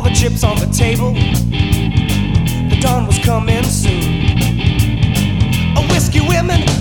the chips on the table. The dawn was coming soon. Whiskey women